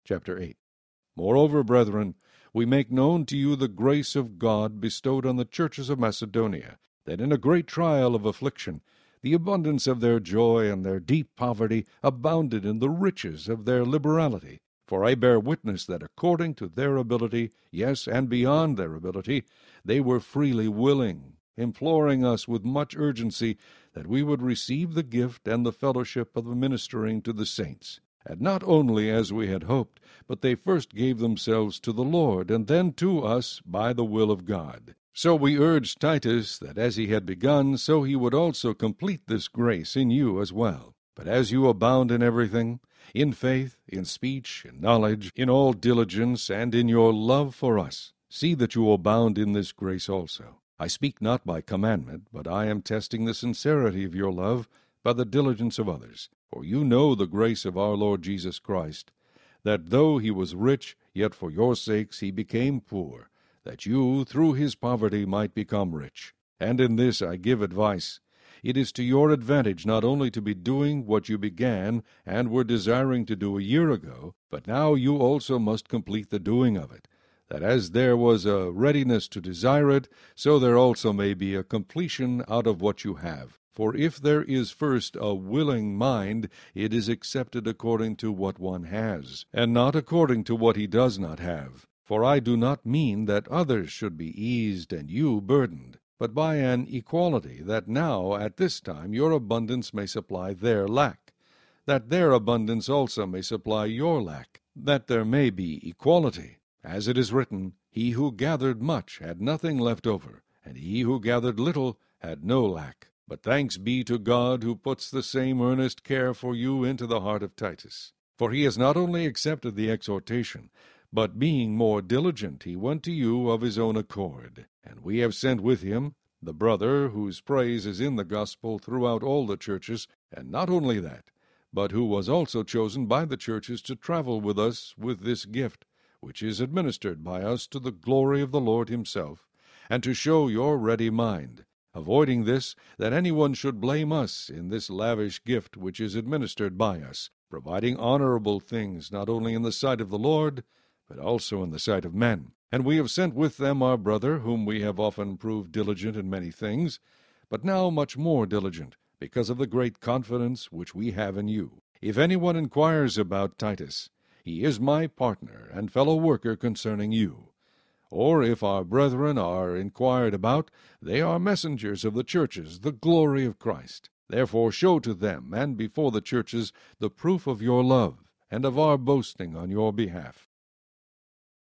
Chapter 8. Moreover, brethren, we make known to you the grace of God bestowed on the churches of Macedonia, that in a great trial of affliction, the abundance of their joy and their deep poverty abounded in the riches of their liberality. For I bear witness that according to their ability, yes, and beyond their ability, they were freely willing, imploring us with much urgency that we would receive the gift and the fellowship of ministering to the saints. And not only as we had hoped, but they first gave themselves to the Lord, and then to us by the will of God. So we urged Titus that as he had begun, so he would also complete this grace in you as well. But as you abound in everything, in faith, in speech, in knowledge, in all diligence, and in your love for us, see that you abound in this grace also. I speak not by commandment, but I am testing the sincerity of your love by the diligence of others. For you know the grace of our Lord Jesus Christ, that though he was rich, yet for your sakes he became poor, that you through his poverty might become rich. And in this I give advice. It is to your advantage not only to be doing what you began and were desiring to do a year ago, but now you also must complete the doing of it, that as there was a readiness to desire it, so there also may be a completion out of what you have. For if there is first a willing mind, it is accepted according to what one has, and not according to what he does not have. For I do not mean that others should be eased and you burdened, but by an equality, that now at this time your abundance may supply their lack, that their abundance also may supply your lack, that there may be equality. As it is written, He who gathered much had nothing left over, and he who gathered little had no lack. But thanks be to God, who puts the same earnest care for you into the heart of Titus. For he has not only accepted the exhortation, but being more diligent, he went to you of his own accord. And we have sent with him the brother, whose praise is in the gospel throughout all the churches, and not only that, but who was also chosen by the churches to travel with us with this gift, which is administered by us to the glory of the Lord himself, and to show your ready mind, avoiding this, that anyone should blame us in this lavish gift which is administered by us, providing honorable things not only in the sight of the Lord, but also in the sight of men. And we have sent with them our brother, whom we have often proved diligent in many things, but now much more diligent, because of the great confidence which we have in you. If anyone inquires about Titus, he is my partner and fellow worker concerning you. Or if our brethren are inquired about, they are messengers of the churches, the glory of Christ. Therefore show to them and before the churches the proof of your love, and of our boasting on your behalf.